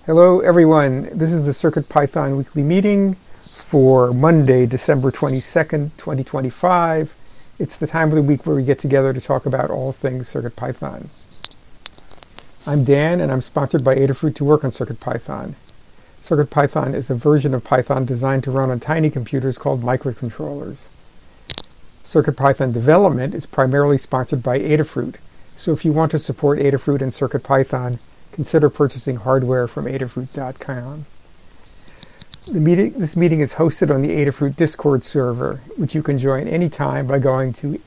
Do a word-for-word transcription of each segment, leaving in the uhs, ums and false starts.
Hello everyone, this is the CircuitPython weekly meeting for Monday, December twenty-second, twenty twenty-five. It's the time of the week where we get together to talk about all things CircuitPython. I'm Dan and I'm sponsored by Adafruit to work on CircuitPython. CircuitPython is a version of Python designed to run on tiny computers called microcontrollers. CircuitPython development is primarily sponsored by Adafruit, so if you want to support Adafruit and CircuitPython, consider purchasing hardware from adafruit dot com. The meeting, this meeting is hosted on the Adafruit Discord server, which you can join anytime by going to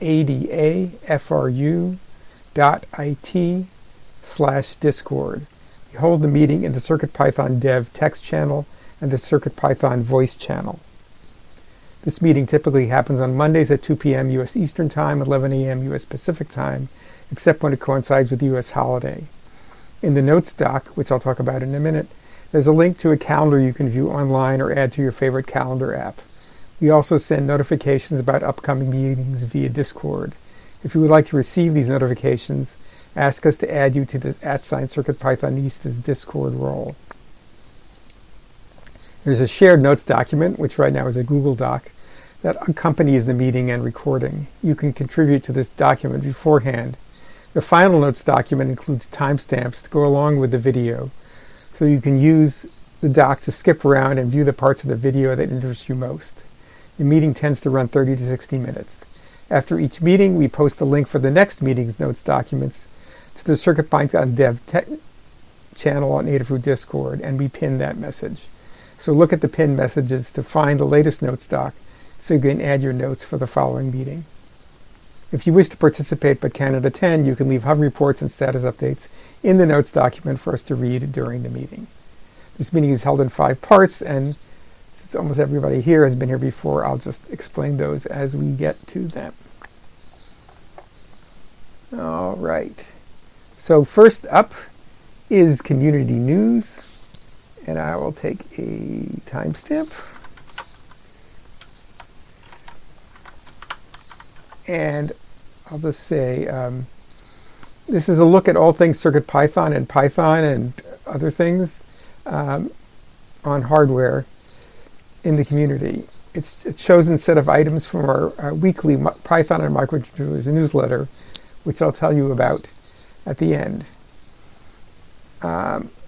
adafru.it slash discord. We hold the meeting in the CircuitPython dev text channel and the CircuitPython voice channel. This meeting typically happens on Mondays at two p.m. U S Eastern Time, eleven a.m. U S Pacific Time, except when it coincides with the U S holiday. In the notes doc, which I'll talk about in a minute, there's a link to a calendar you can view online or add to your favorite calendar app. We also send notifications about upcoming meetings via Discord. If you would like to receive these notifications, ask us to add you to this at sign CircuitPythonista's Discord role. There's a shared notes document, which right now is a Google Doc, that accompanies the meeting and recording. You can contribute to this document beforehand. The final notes document includes timestamps to go along with the video, so you can use the doc to skip around and view the parts of the video that interest you most. The meeting tends to run thirty to sixty minutes. After each meeting, we post a link for the next meeting's notes documents to the CircuitPython dev te- channel on Adafruit Discord, and we pin that message. So look at the pinned messages to find the latest notes doc so you can add your notes for the following meeting. If you wish to participate but cannot attend, you can leave hub reports and status updates in the notes document for us to read during the meeting. This meeting is held in five parts, and since almost everybody here has been here before, I'll just explain those as we get to them. All right. So first up is community news, and I will take a timestamp. And I'll just say, um, this is a look at all things CircuitPython and Python and other things um, on hardware in the community. It's a chosen set of items from our uh, weekly Python and Microcontrollers newsletter, which I'll tell you about at the end. Um,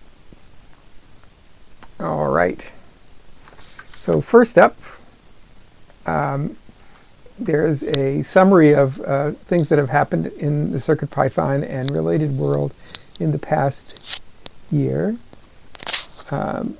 all right. So first up, um, there's a summary of uh, things that have happened in the CircuitPython and related world in the past year. Um,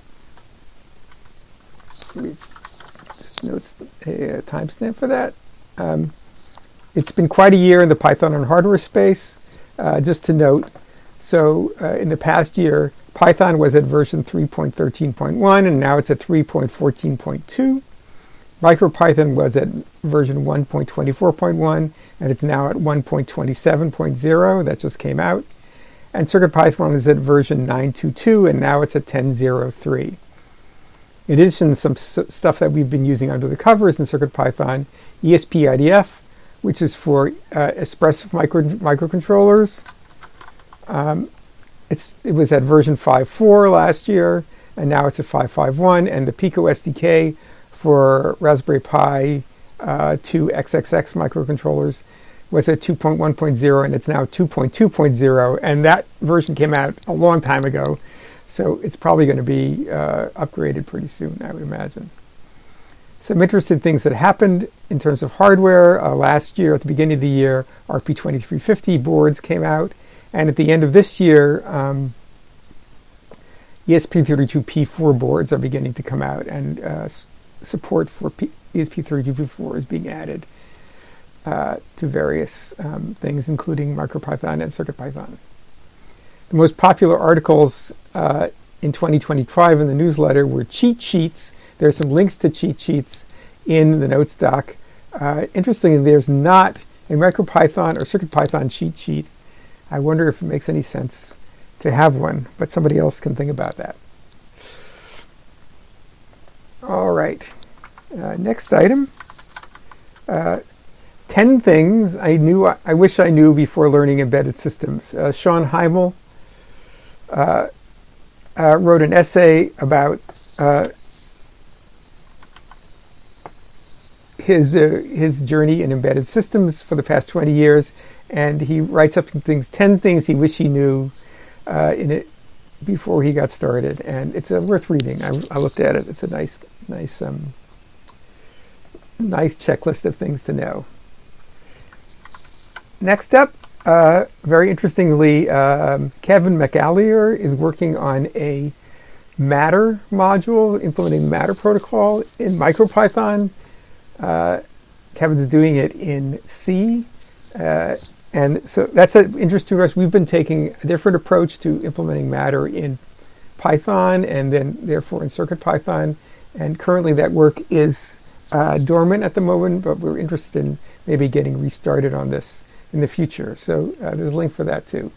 notes a timestamp for that. Um, it's been quite a year in the Python and hardware space. Uh, just to note, so uh, in the past year, Python was at version three point thirteen point one, and now it's at three point fourteen point two. MicroPython was at version one point twenty-four point one, and it's now at one point twenty-seven point zero. That just came out. And CircuitPython is at version nine point two point two, and now it's at ten point zero point three. In addition, some s- stuff that we've been using under the covers in CircuitPython, E S P I D F, which is for uh, expressive micro- microcontrollers. Um, it's, it was at version five point four last year, and now it's at five point five point one, and the Pico S D K for Raspberry Pi uh, two X X X microcontrollers was at two point one point zero, and it's now two point two point zero, and that version came out a long time ago, so it's probably going to be uh, upgraded pretty soon, I would imagine. Some interesting things that happened in terms of hardware. Uh, last year, at the beginning of the year, R P twenty-three fifty boards came out, and at the end of this year, um, E S P thirty-two P four boards are beginning to come out, and uh, support for P- E S P thirty-two P four is being added uh, to various um, things, including MicroPython and CircuitPython. The most popular articles uh, in twenty twenty-five in the newsletter were cheat sheets. There's some links to cheat sheets in the notes doc. Uh, interestingly, there's not a MicroPython or CircuitPython cheat sheet. I wonder if it makes any sense to have one, but somebody else can think about that. All right. Uh, next item. Uh, ten things I knew I wish I knew before learning embedded systems. Uh, Sean Heimel uh, uh, wrote an essay about uh, his uh, his journey in embedded systems for the past twenty years, and he writes up some things, ten things he wished he knew uh, in it before he got started, and it's uh, worth reading. I, I looked at it; it's a nice, nice, um, nice checklist of things to know. Next up, uh, very interestingly, um, Kevin McAleer is working on a Matter module, implementing Matter protocol in MicroPython. Uh, Kevin's doing it in C, uh, and so that's an interest to us. We've been taking a different approach to implementing Matter in Python and then therefore in CircuitPython, and currently that work is uh, dormant at the moment, but we're interested in maybe getting restarted on this in the future. So uh, there's a link for that too.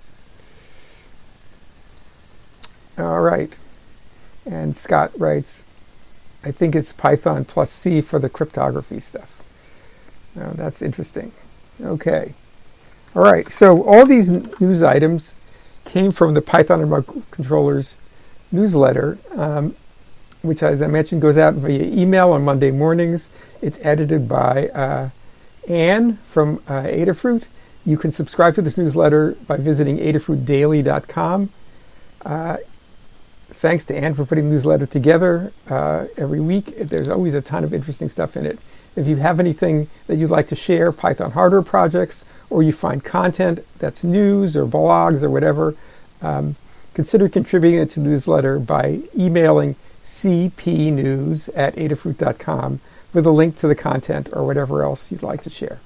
All right, and Scott writes, I think it's Python plus C for the cryptography stuff. Oh, that's interesting. Okay. All right. So all these news items came from the Python and Microcontrollers newsletter, um, which, as I mentioned, goes out via email on Monday mornings. It's edited by uh, Anne from uh, Adafruit. You can subscribe to this newsletter by visiting adafruit daily dot com. Uh, Thanks to Anne for putting the newsletter together uh, every week. There's always a ton of interesting stuff in it. If you have anything that you'd like to share, Python hardware projects, or you find content that's news or blogs or whatever, um, consider contributing it to the newsletter by emailing c p news at adafruit dot com with a link to the content or whatever else you'd like to share.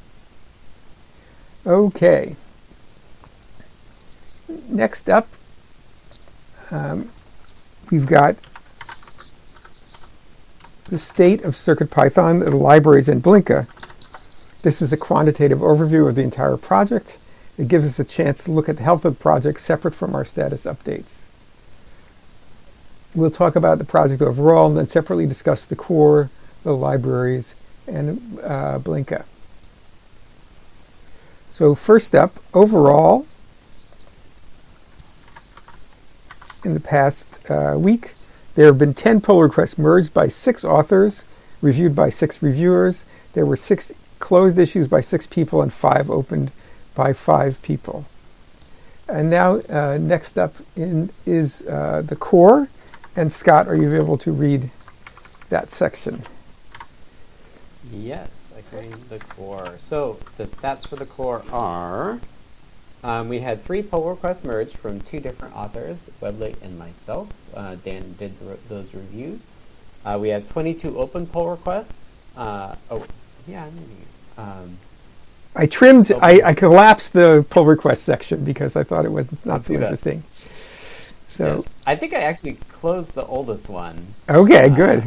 Okay. Next up, um, we've got the state of CircuitPython, the libraries, and Blinka. This is a quantitative overview of the entire project. It gives us a chance to look at the health of the project separate from our status updates. We'll talk about the project overall and then separately discuss the core, the libraries, and uh, Blinka. So first up, overall, in the past uh, week, there have been ten pull requests merged by six authors, reviewed by six reviewers. There were six closed issues by six people and five opened by five people. And now, uh, next up in, is uh, the core. And Scott, are you able to read that section? Yes, I can read the core. So the stats for the core are... Um, we had three pull requests merged from two different authors, Webley and myself. Uh, Dan did re- those reviews. Uh, we have twenty-two open pull requests. Uh, oh, yeah. Maybe, um, I trimmed, I, I collapsed the pull request section because I thought it was not so interesting. So yes. I think I actually closed the oldest one. Okay, uh, good.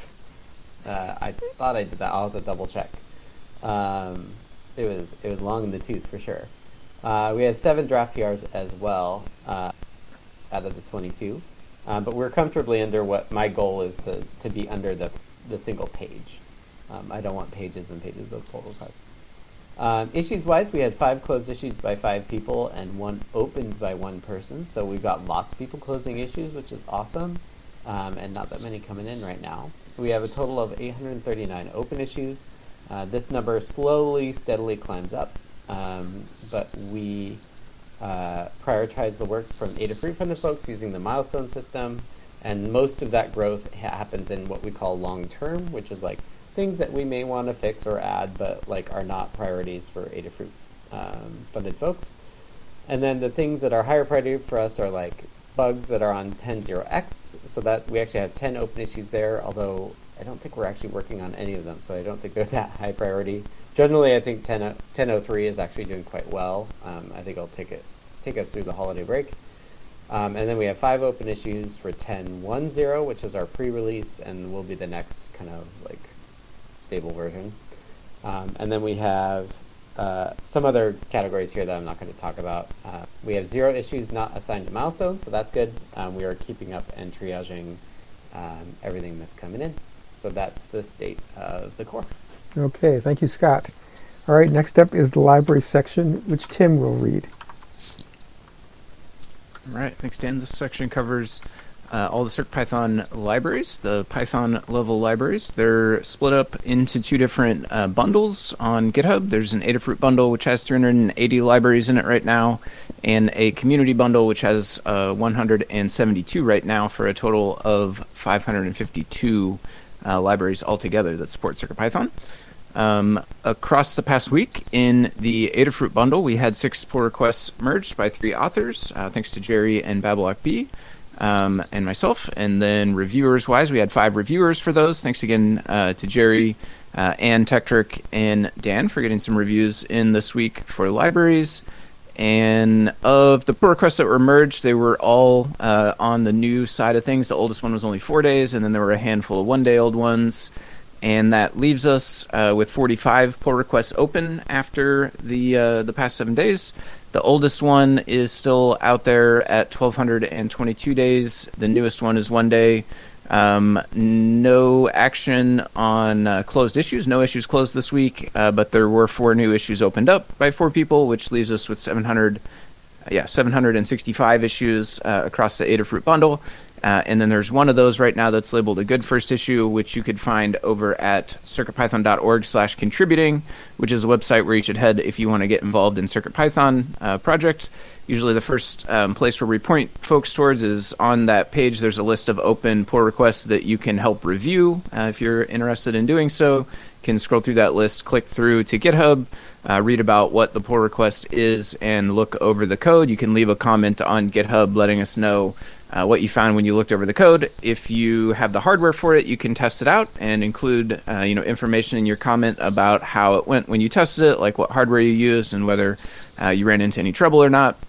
Uh, I thought I did that. I'll have to double check. Um, it was it was long in the tooth for sure. Uh, we had seven draft P Rs as well uh, out of the twenty-two, um, but we're comfortably under what my goal is to, to be under the the single page. Um, I don't want pages and pages of pull requests. Um, issues-wise, we had five closed issues by five people and one opened by one person, so we've got lots of people closing issues, which is awesome, um, and not that many coming in right now. We have a total of eight hundred thirty-nine open issues. Uh, this number slowly, steadily climbs up. Um, but we uh, prioritize the work from Adafruit from the folks using the milestone system, and most of that growth ha- happens in what we call long-term, which is like things that we may want to fix or add, but like are not priorities for Adafruit um, funded folks. And then the things that are higher priority for us are like bugs that are on ten point oh x, so that we actually have ten open issues there, although I don't think we're actually working on any of them, so I don't think they're that high priority. Generally, I think ten oh three is actually doing quite well. Um, I think it'll take it take us through the holiday break. Um, and then we have five open issues for ten point ten, which is our pre-release, and will be the next kind of like stable version. Um, and then we have uh, some other categories here that I'm not going to talk about. Uh, we have zero issues not assigned to milestones, so that's good. Um, we are keeping up and triaging um, everything that's coming in. So that's the state of the core. Okay, thank you, Scott. All right, next up is the library section, which Tim will read. All right, thanks, Dan. This section covers uh, all the CircuitPython libraries, the Python level libraries. They're split up into two different uh, bundles on GitHub. There's an Adafruit bundle, which has three hundred eighty libraries in it right now, and a community bundle, which has uh, one hundred seventy-two right now, for a total of five hundred fifty-two uh, libraries altogether that support CircuitPython. Um, across the past week in the Adafruit bundle, we had six pull requests merged by three authors, uh, thanks to Jerry and Babylok B, um, and myself. And then reviewers-wise, we had five reviewers for those. Thanks again uh, to Jerry, uh, Ann, Tektrick, and Dan for getting some reviews in this week for libraries. And of the pull requests that were merged, they were all uh, on the new side of things. The oldest one was only four days, and then there were a handful of one-day-old ones. And that leaves us uh, with forty-five pull requests open after the uh, the past seven days. The oldest one is still out there at twelve twenty-two days. The newest one is one day. Um, no action on uh, closed issues. No issues closed this week, uh, but there were four new issues opened up by four people, which leaves us with seven hundred, yeah, seven hundred sixty-five issues uh, across the Adafruit bundle. Uh, and then there's one of those right now that's labeled a good first issue, which you could find over at circuitpython.org slash contributing, which is a website where you should head if you want to get involved in CircuitPython uh, project. Usually the first um, place where we point folks towards is on that page. There's a list of open pull requests that you can help review uh, if you're interested in doing so. You can scroll through that list, click through to GitHub, uh, read about what the pull request is, and look over the code. You can leave a comment on GitHub letting us know Uh, what you found when you looked over the code. If you have the hardware for it, you can test it out and include uh, you know, information in your comment about how it went when you tested it, like what hardware you used and whether uh, you ran into any trouble or not.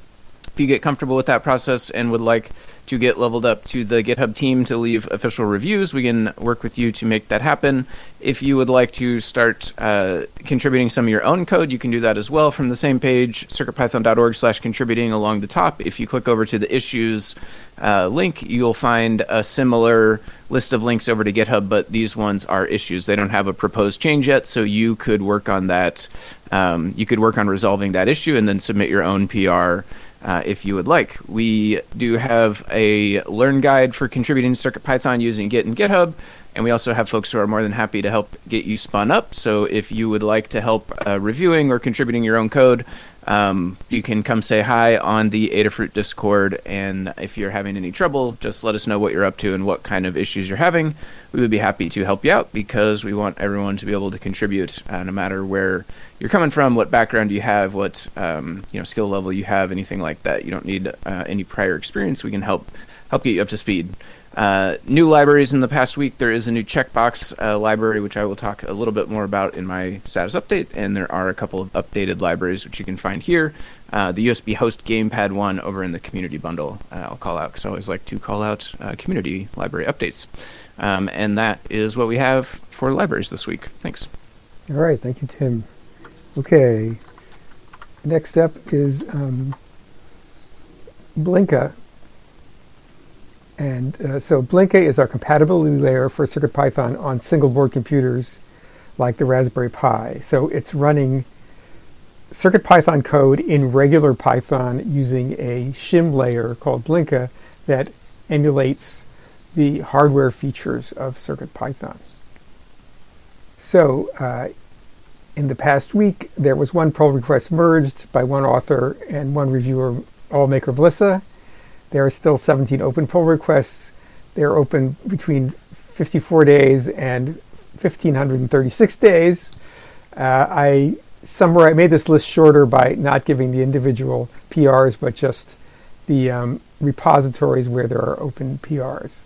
If you get comfortable with that process and would like to get leveled up to the GitHub team to leave official reviews, we can work with you to make that happen. If you would like to start uh, contributing some of your own code, you can do that as well from the same page, circuitpython.org slash contributing along the top. If you click over to the issues uh, link, you'll find a similar list of links over to GitHub, but these ones are issues. They don't have a proposed change yet, so you could work on that. Um, you could work on resolving that issue and then submit your own P R Uh, if you would like. We do have a learn guide for contributing to CircuitPython using Git and GitHub, and we also have folks who are more than happy to help get you spun up. So if you would like to help uh, reviewing or contributing your own code, um, you can come say hi on the Adafruit Discord, and if you're having any trouble, just let us know what you're up to and what kind of issues you're having. We would be happy to help you out because we want everyone to be able to contribute uh, no matter where you're coming from, what background you have, what um, you know skill level you have, anything like that. You don't need uh, any prior experience. We can help help get you up to speed. Uh, new libraries in the past week. There is a new checkbox uh, library, which I will talk a little bit more about in my status update, and there are a couple of updated libraries which you can find here. Uh, the U S B host gamepad one over in the community bundle uh, I'll call out, because I always like to call out uh, community library updates. Um, and that is what we have for libraries this week. Thanks. All right, thank you, Tim. Okay, next up is um, Blinka. And uh, so Blinka is our compatibility layer for CircuitPython on single board computers like the Raspberry Pi. So it's running CircuitPython code in regular Python using a shim layer called Blinka that emulates the hardware features of CircuitPython. So uh, in the past week, there was one pull request merged by one author and one reviewer, Allmaker Blissa. There are still seventeen open pull requests. They're open between fifty-four days and one thousand five hundred thirty-six days. Uh, I summarize, I made this list shorter by not giving the individual P Rs, but just the um, repositories where there are open P Rs.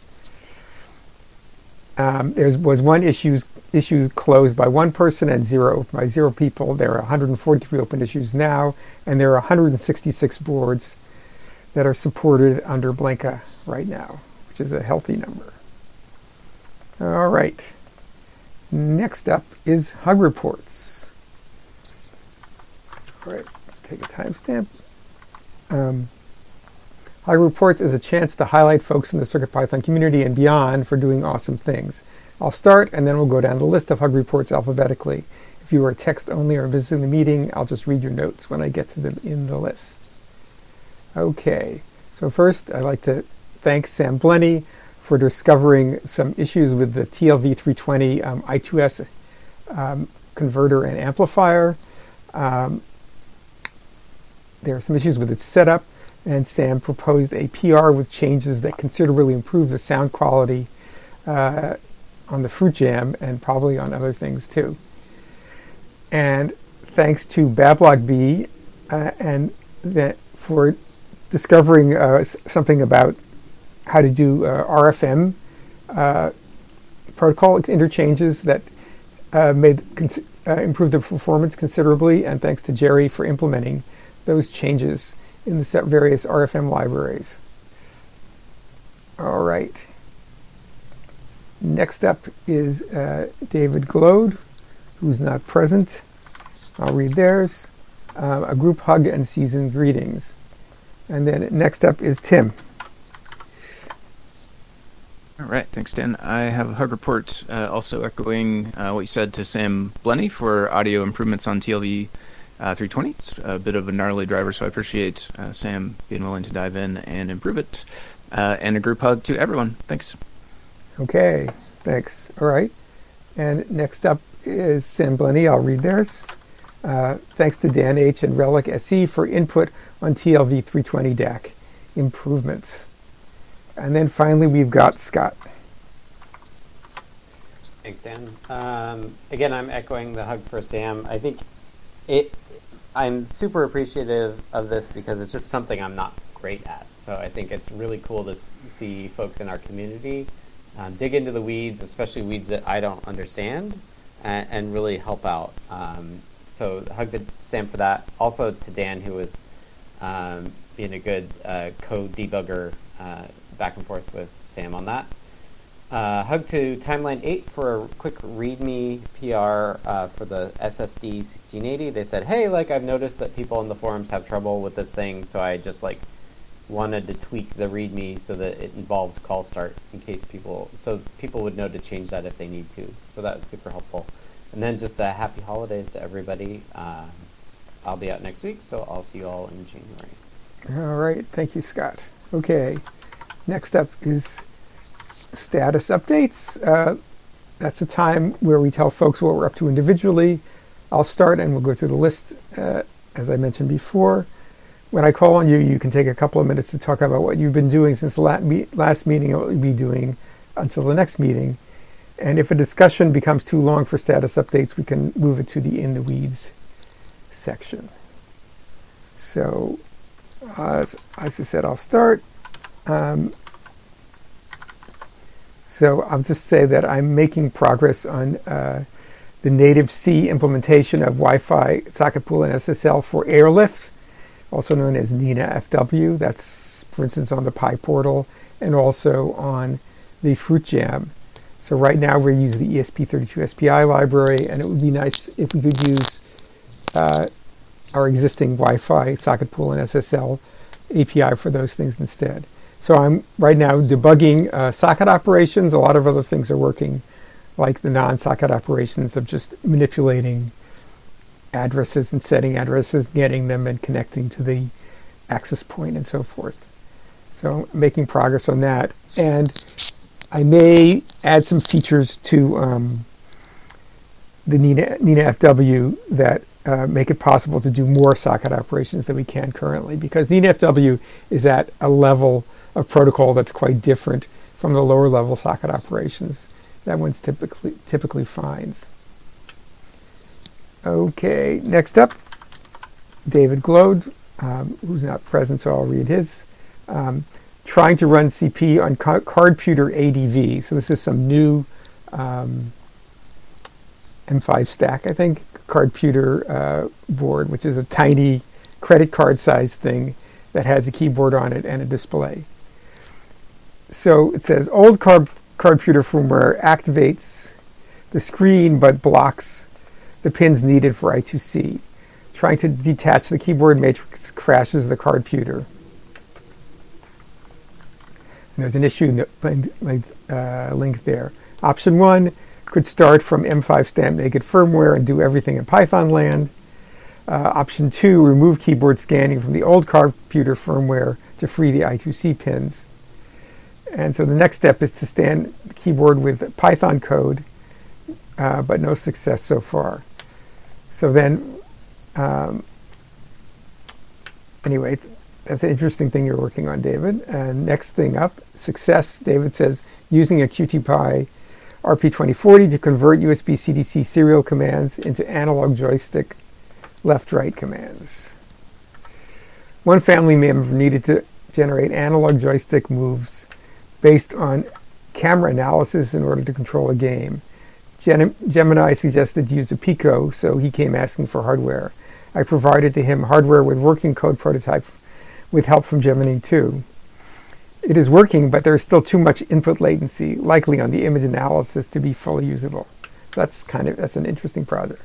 Um, there was one issue, issue closed by one person and zero by zero people. There are one hundred forty-three open issues now, and there are one hundred sixty-six boards that are supported under Blinka right now, which is a healthy number. All right. Next up is Hug Reports. All right, take a timestamp. Um, Hug Reports is a chance to highlight folks in the CircuitPython community and beyond for doing awesome things. I'll start, and then we'll go down the list of Hug Reports alphabetically. If you are text only or visiting the meeting, I'll just read your notes when I get to them in the list. Okay, so first I'd like to thanks Sam Blenny for discovering some issues with the T L V three twenty um, I two S um, converter and amplifier. Um, there are some issues with its setup, and Sam proposed a P R with changes that considerably improve the sound quality uh, on the Fruit Jam and probably on other things too. And thanks to Bablog uh, and that for discovering uh, something about how to do uh, R F M uh, protocol interchanges that uh, made cons- uh, improve the performance considerably, and thanks to Jerry for implementing those changes in the set various R F M libraries. All right. Next up is uh, David Glode, who's not present. I'll read theirs. Uh, a group hug and season greetings. And then next up is Tim. All right, thanks, Dan. I have a hug report uh, also echoing uh, what you said to Sam Blenny for audio improvements on T L V uh, three twenty. It's a bit of a gnarly driver, so I appreciate uh, Sam being willing to dive in and improve it. Uh, and a group hug to everyone. Thanks. Okay, thanks. All right. And next up is Sam Blenny. I'll read theirs. Uh, thanks to Dan H. and Relic S E for input on T L V three twenty D A C improvements. And then finally, we've got Scott. Thanks, Dan. Um, again, I'm echoing the hug for Sam. I think it. I'm super appreciative of this because it's just something I'm not great at. So I think it's really cool to see folks in our community um, dig into the weeds, especially weeds that I don't understand, and, and really help out. Um, so hug to Sam for that. Also to Dan, who was um, being a good uh, code debugger uh, back and forth with Sam on that. Uh, hug to Timeline eight for a quick README P R uh, for the S S D sixteen eighty. They said, hey, like I've noticed that people in the forums have trouble with this thing, so I just like wanted to tweak the README so that it involved call start in case people, so people would know to change that if they need to. So that was super helpful. And then just a happy holidays to everybody. Um, I'll be out next week, so I'll see you all in January. All right. Thank you, Scott. Okay. Next up is status updates. Uh, that's a time where we tell folks what we're up to individually. I'll start and we'll go through the list uh, as I mentioned before. When I call on you, you can take a couple of minutes to talk about what you've been doing since the last meeting and what you'll be doing until the next meeting. And if a discussion becomes too long for status updates, we can move it to the In the Weeds section. So, uh, as I said, I'll start. Um, So I'll just say that I'm making progress on uh, the native C implementation of Wi-Fi socket pool and S S L for Airlift, also known as Nina F W. That's, for instance, on the PyPortal and also on the Fruit Jam. So right now we're using the E S P thirty-two S P I library, and it would be nice if we could use uh, our existing Wi-Fi socket pool and S S L A P I for those things instead. So I'm right now debugging uh, socket operations. A lot of other things are working, like the non-socket operations of just manipulating addresses and setting addresses, getting them and connecting to the access point and so forth. So I'm making progress on that. And I may add some features to um, the Nina, Nina F W that uh, make it possible to do more socket operations than we can currently, because Nina F W is at a level of protocol that's quite different from the lower level socket operations that one typically typically finds. Okay, next up, David Glode, um, who's not present, so I'll read his. Um, trying to run C P on car- CardPuter A D V. So this is some new um, M five stack, I think, CardPuter uh, board, which is a tiny credit card sized thing that has a keyboard on it and a display. So it says old card CardPuter firmware activates the screen but blocks the pins needed for I two C. Trying to detach the keyboard matrix crashes the CardPuter. And there's an issue uh, link there. Option one could start from M five stamp naked firmware and do everything in Python land. Uh, option two, remove keyboard scanning from the old CardPuter firmware to free the I two C pins. And so the next step is to stand the keyboard with Python code, uh, but no success so far. So then, um, anyway, that's an interesting thing you're working on, David. And next thing up, success. David says, using a Qt P Y R P twenty forty to convert U S B C D C serial commands into analog joystick left-right commands. One family member needed to generate analog joystick moves based on camera analysis in order to control a game. Gen- Gemini suggested to use a Pico, so he came asking for hardware. I provided to him hardware with working code prototype with help from Gemini two. It is working, but there is still too much input latency, likely on the image analysis, to be fully usable. That's kind of that's an interesting project.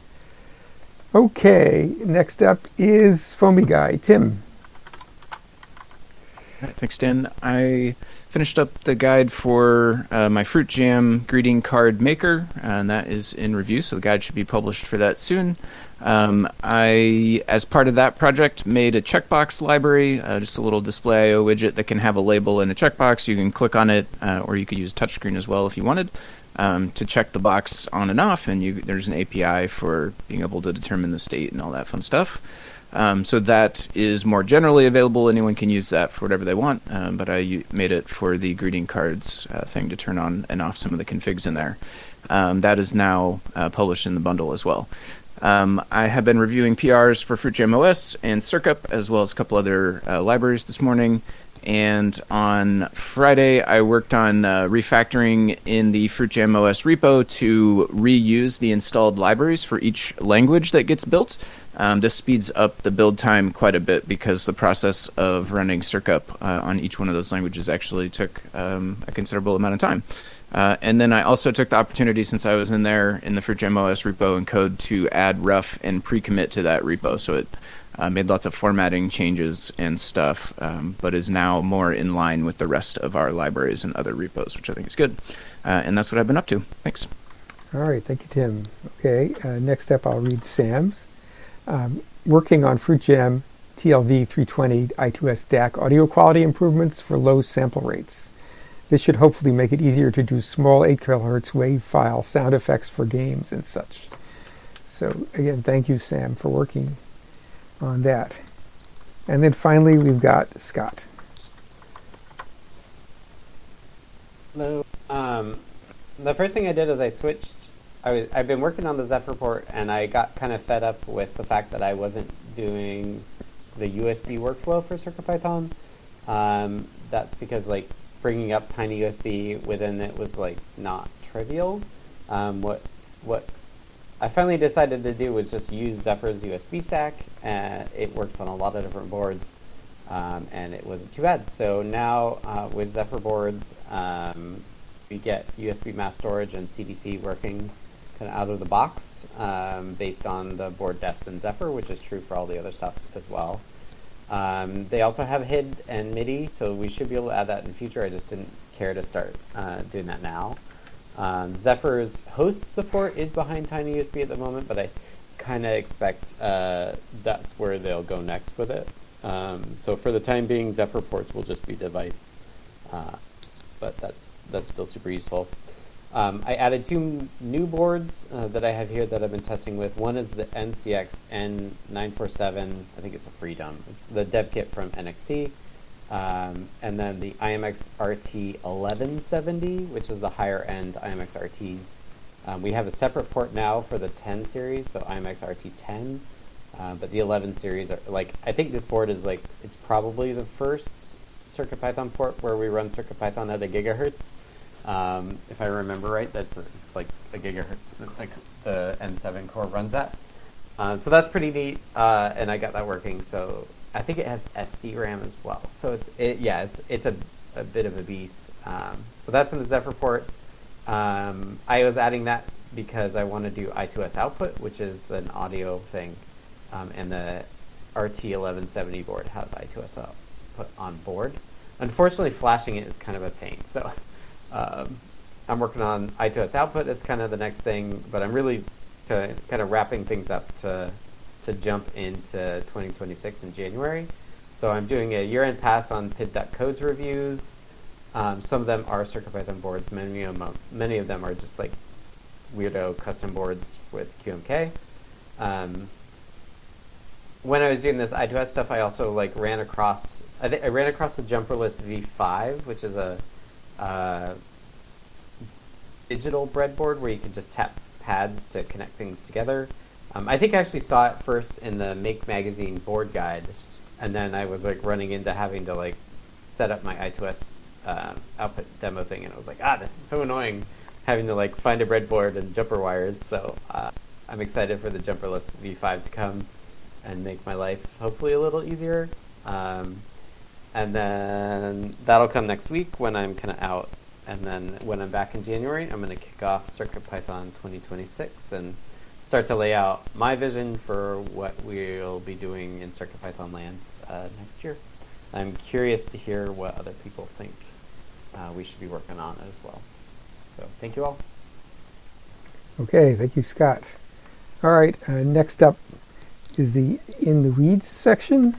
Okay, next up is Foamy Guy, Tim. All right, thanks, Dan. I finished up the guide for uh, my Fruit Jam greeting card maker, and that is in review, so the guide should be published for that soon. Um, I, as part of that project, made a checkbox library, uh, just a little display I O widget that can have a label and a checkbox. You can click on it, uh, or you could use touchscreen as well if you wanted, um, to check the box on and off, and you, there's an A P I for being able to determine the state and all that fun stuff. Um, so that is more generally available. Anyone can use that for whatever they want, um, but I u- made it for the greeting cards uh, thing to turn on and off some of the configs in there. Um, that is now uh, published in the bundle as well. Um, I have been reviewing P Rs for FruitJam O S and Circup, as well as a couple other uh, libraries this morning. And on Friday, I worked on uh, refactoring in the FruitJam O S repo to reuse the installed libraries for each language that gets built. Um, this speeds up the build time quite a bit because the process of running Circup uh, on each one of those languages actually took um, a considerable amount of time. Uh, and then I also took the opportunity, since I was in there in the FruitJam O S repo and code, to add rough and pre-commit to that repo. So it uh, made lots of formatting changes and stuff, um, but is now more in line with the rest of our libraries and other repos, which I think is good. Uh, and that's what I've been up to. Thanks. All right, thank you, Tim. Okay, uh, next up I'll read Sam's. Um, working on FruitJam T L V three twenty I two S D A C audio quality improvements for low sample rates. This should hopefully make it easier to do small eight kilohertz wave file sound effects for games and such. So again, thank you, Sam, for working on that. And then finally, we've got Scott. Hello. Um, the first thing I did is I switched. I was, I've been working on the Zephyr port, and I got kind of fed up with the fact that I wasn't doing the U S B workflow for CircuitPython. Um, that's because, like, bringing up tiny U S B within it was, like, not trivial. Um, what what I finally decided to do was just use Zephyr's U S B stack, and it works on a lot of different boards, um, and it wasn't too bad. So now uh, with Zephyr boards, um, we get U S B mass storage and C D C working kind of out of the box, um, based on the board defs in Zephyr, which is true for all the other stuff as well. Um, they also have H I D and MIDI, so we should be able to add that in the future. I just didn't care to start uh, doing that now. Um, Zephyr's host support is behind Tiny U S B at the moment, but I kind of expect uh, that's where they'll go next with it. Um, so for the time being, Zephyr ports will just be device, uh, but that's that's still super useful. Um, I added two m- new boards uh, that I have here that I've been testing with. One is the N C X N nine forty-seven. I think it's a Freedom. It's the dev kit from N X P. Um, and then the I M X R T eleven seventy, which is the higher end I M X R Ts. Um, we have a separate port now for the ten series, so I M X R T ten. Uh, but the eleven series are, like, I think this board is, like, it's probably the first CircuitPython port where we run CircuitPython at a gigahertz. Um, if I remember right, that's a, it's like a gigahertz that, like, the N seven core runs at. Uh, so that's pretty neat, uh, and I got that working. So I think it has S D RAM as well. So it's it, yeah, it's it's a, a bit of a beast. Um, so that's in the Zephyr port. Um, I was adding that because I want to do I two S output, which is an audio thing, um, and the R T eleven seventy board has I two S output on board. Unfortunately, flashing it is kind of a pain. So um, I'm working on I two S output as kind of the next thing, but I'm really kind of, kind of wrapping things up to to jump into twenty twenty-six in January. So I'm doing a year-end pass on P I D dot codes reviews. Um, some of them are CircuitPython boards. Many of them, many of them are just like weirdo custom boards with Q M K. Um, when I was doing this I two S stuff, I also like ran across. I think I ran across the Jumperless V five, which is a uh, digital breadboard where you can just tap pads to connect things together. Um, I think I actually saw it first in the Make Magazine board guide, and then I was like running into having to like set up my I two S uh, output demo thing, and I was like, ah, this is so annoying, having to like find a breadboard and jumper wires. So uh, I'm excited for the Jumperless V five to come and make my life hopefully a little easier. Um, and then that'll come next week when I'm kind of out. And then when I'm back in January, I'm going to kick off CircuitPython twenty twenty-six and start to lay out my vision for what we'll be doing in CircuitPython land uh, next year. I'm curious to hear what other people think uh, we should be working on as well. So thank you all. Okay, thank you, Scott. All right, uh, next up is the In the Weeds section,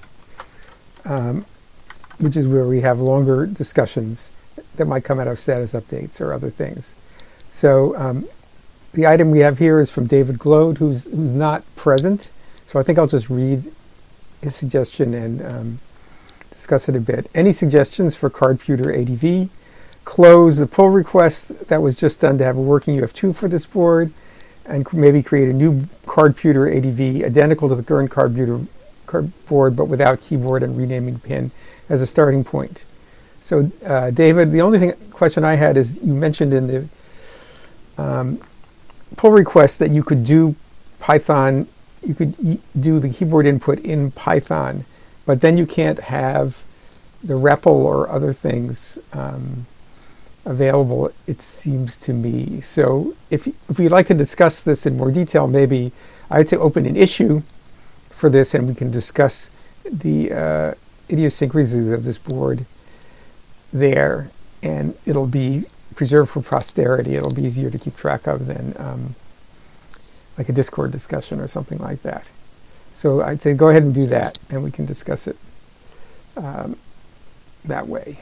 um, which is where we have longer discussions that might come out of status updates or other things. So um, the item we have here is from David Glode, who's who's not present. So I think I'll just read his suggestion and um, discuss it a bit. Any suggestions for CardPuter A D V? Close the pull request that was just done to have a working U F two for this board, and maybe create a new CardPuter A D V identical to the current CardPuter card board, but without keyboard and renaming pin as a starting point. So, uh, David, the only thing question I had is you mentioned in the um, pull request that you could do Python, you could e- do the keyboard input in Python, but then you can't have the R E P L or other things um, available, it seems to me. So if, if we'd like to discuss this in more detail, maybe I'd say open an issue for this and we can discuss the uh, idiosyncrasies of this board there, and it'll be preserved for posterity. It'll be easier to keep track of than um, like a Discord discussion or something like that. So I'd say go ahead and do that, and we can discuss it um, that way.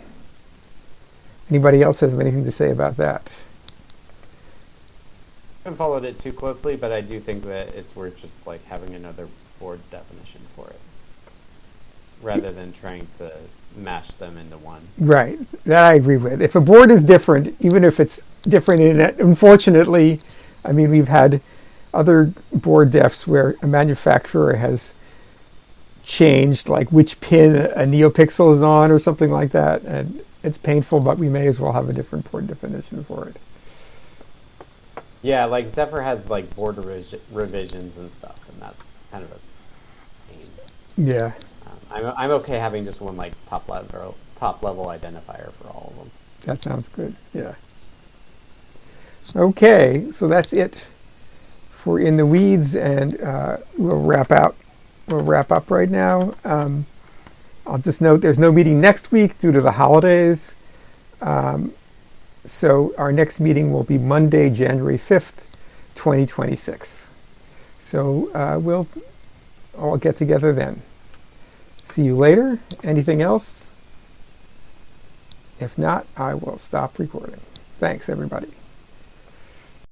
Anybody else have anything to say about that? I haven't followed it too closely, but I do think that it's worth just like having another board definition for it, rather than trying to mash them into one. Right, that I agree with. If a board is different, even if it's different in it, unfortunately, I mean, we've had other board defs where a manufacturer has changed like which pin a NeoPixel is on or something like that, and it's painful, but we may as well have a different board definition for it. Yeah, like Zephyr has like board revis- revisions and stuff, and that's kind of a pain. Yeah. I'm I'm okay having just one like top level top level identifier for all of them. That sounds good. Yeah. Okay, so that's it for In the Weeds, and uh, we'll wrap out. We'll wrap up right now. Um, I'll just note there's no meeting next week due to the holidays. Um, so our next meeting will be Monday, January fifth, twenty twenty-six. So uh, we'll all get together then. See you later. Anything else? If not, I will stop recording. Thanks, everybody.